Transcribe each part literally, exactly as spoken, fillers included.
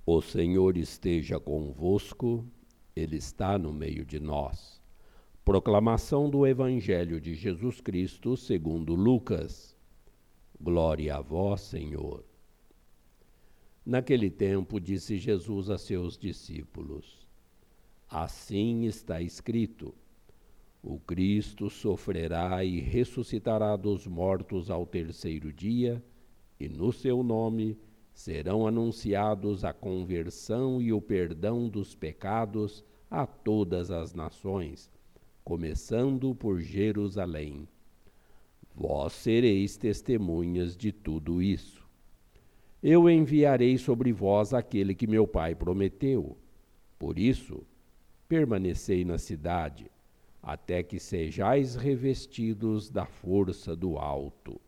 O Senhor esteja convosco, Ele está no meio de nós. Proclamação do Evangelho de Jesus Cristo segundo Lucas. Glória a vós, Senhor. Naquele tempo disse Jesus a seus discípulos: Assim está escrito: o Cristo sofrerá e ressuscitará dos mortos ao terceiro dia, e no seu nome serão anunciados a conversão e o perdão dos pecados a todas as nações, começando por Jerusalém. Vós sereis testemunhas de tudo isso. Eu enviarei sobre vós aquele que meu Pai prometeu. Por isso, permanecei na cidade, até que sejais revestidos da força do alto.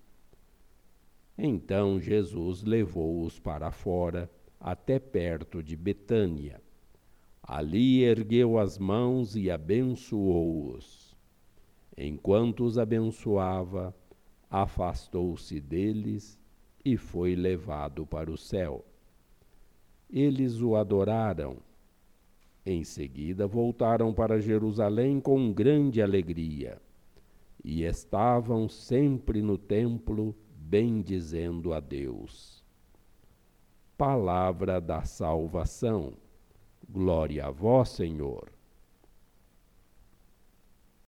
Então Jesus levou-os para fora, até perto de Betânia. Ali ergueu as mãos e abençoou-os. Enquanto os abençoava, afastou-se deles e foi levado para o céu. Eles o adoraram. Em seguida voltaram para Jerusalém com grande alegria e estavam sempre no templo bendizendo a Deus. Palavra da salvação. Glória a vós, Senhor.